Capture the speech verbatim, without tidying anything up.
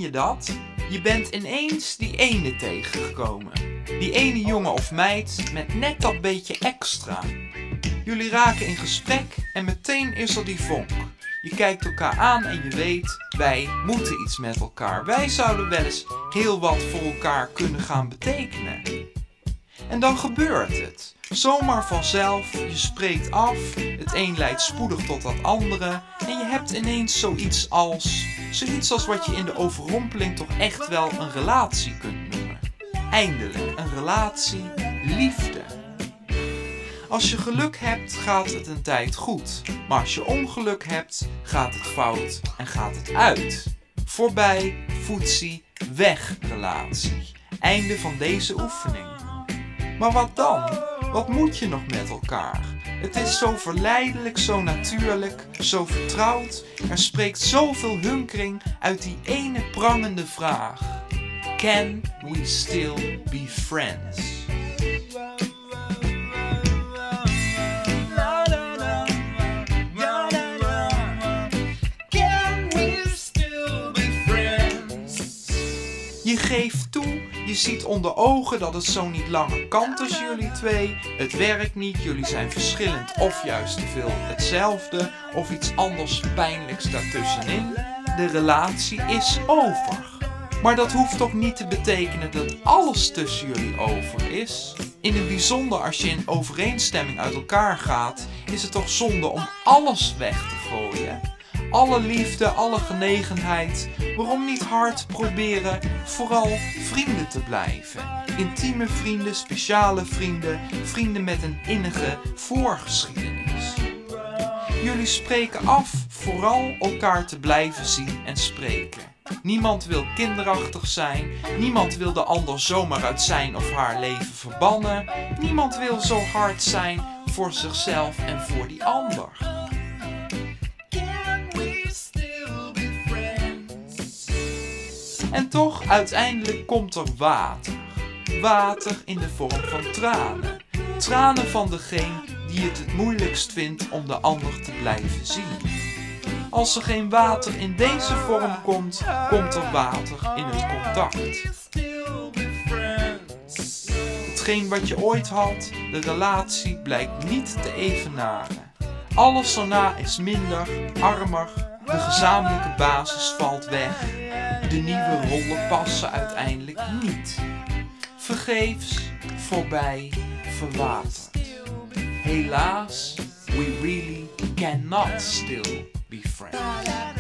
je dat? Je bent ineens die ene tegengekomen. Die ene jongen of meid met net dat beetje extra. Jullie raken in gesprek en meteen is er die vonk. Je kijkt elkaar aan en je weet, wij moeten iets met elkaar. Wij zouden wel eens heel wat voor elkaar kunnen gaan betekenen. En dan gebeurt het. Zomaar vanzelf, je spreekt af, het een leidt spoedig tot dat andere en je hebt ineens zoiets als, zoiets als wat je in de overrompeling toch echt wel een relatie kunt noemen. Eindelijk, een relatie, liefde. Als je geluk hebt, gaat het een tijd goed. Maar als je ongeluk hebt, gaat het fout en gaat het uit. Voorbij, foetsie, weg relatie. Einde van deze oefening. Maar wat dan? Wat moet je nog met elkaar? Het is zo verleidelijk, zo natuurlijk, zo vertrouwd. Er spreekt zoveel hunkering uit die ene prangende vraag. Can we still be friends? Je geeft toe, je ziet onder ogen dat het zo niet langer kan tussen jullie twee. Het werkt niet, jullie zijn verschillend of juist te veel hetzelfde of iets anders pijnlijks daartussenin. De relatie is over. Maar dat hoeft toch niet te betekenen dat alles tussen jullie over is? In het bijzonder als je in overeenstemming uit elkaar gaat, is het toch zonde om alles weg te gooien? Alle liefde, alle genegenheid. Waarom niet hard proberen vooral vrienden te blijven? Intieme vrienden, speciale vrienden, vrienden met een innige voorgeschiedenis. Jullie spreken af vooral elkaar te blijven zien en spreken. Niemand wil kinderachtig zijn, niemand wil de ander zomaar uit zijn of haar leven verbannen. Niemand wil zo hard zijn voor zichzelf en voor die ander. En toch, uiteindelijk komt er water. Water in de vorm van tranen. Tranen van degene die het het moeilijkst vindt om de ander te blijven zien. Als er geen water in deze vorm komt, komt er water in het contact. Hetgeen wat je ooit had, de relatie, blijkt niet te evenaren. Alles daarna is minder, armer, de gezamenlijke basis valt weg. De nieuwe rollen passen uiteindelijk niet. Vergeefs, voorbij, verwaterd. Helaas, we really cannot still be friends.